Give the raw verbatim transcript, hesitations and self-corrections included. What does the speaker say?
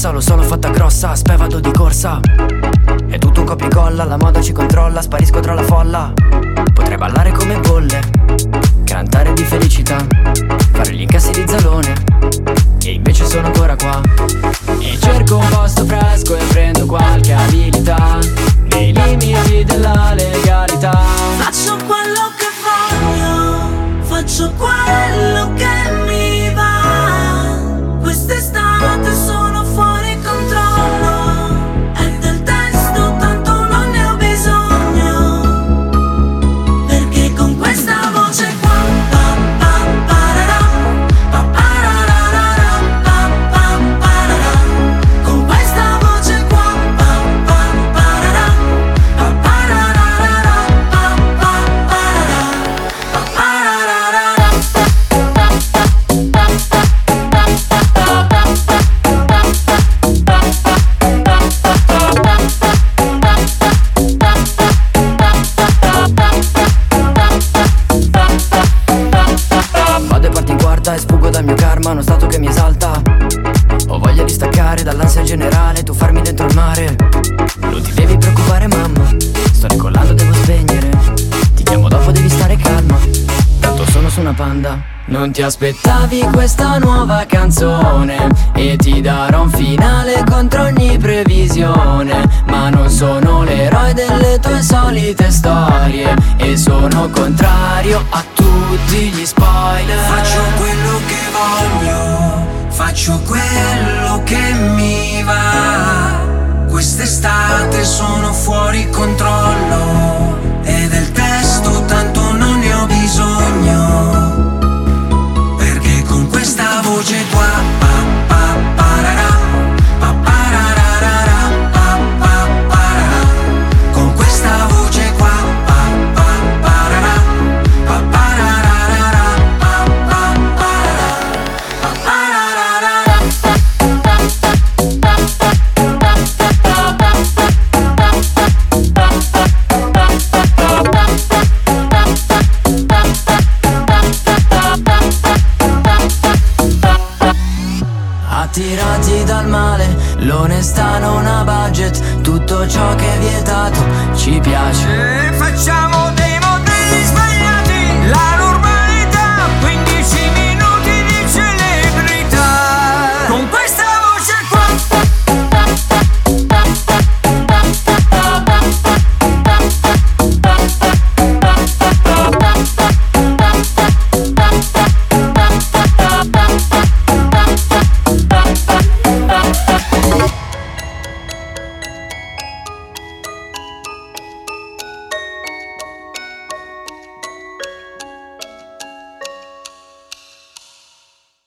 mossa, lo so l'ho fatta grossa, spè vado di corsa. È tutto un copia e incolla, la moda ci controlla, sparisco tra la folla. Potrei ballare come bolle, cantare di felicità, fare gli incassi di Zalone, e invece sono ancora qua. E cerco un posto fresco e prendo qualche abilità nei limiti della legalità. Faccio quello che voglio, faccio quello che mi va. Quest'estate sono fuori controllo, è del testo tanto non ne ho bisogno, perché con questa voce qua pa, pa, pararà, pa, pararà, pa, pa, pararà. Con questa voce qua pa, pa, pararà, pa, pararà, pa, pa, pararà, pa, pararà. Vado e parto in quarta e sfuggo dal mio karma, uno stato che mi esalta. Ho voglia di staccare dall'ansia generale, tuffarmi dentro il mare. Non ti devi preoccupare mamma, sto decollando, devo spegnere. Ti chiamo dopo, devi stare calma, tanto sono su una panda. Non ti aspettavi questa nuova canzone e ti darò un finale contro ogni previsione. Ma non sono l'eroe delle tue solite storie e sono contrario a tutti gli spoiler. Faccio quello che voglio, faccio quello che mi va. Quest'estate sono fuori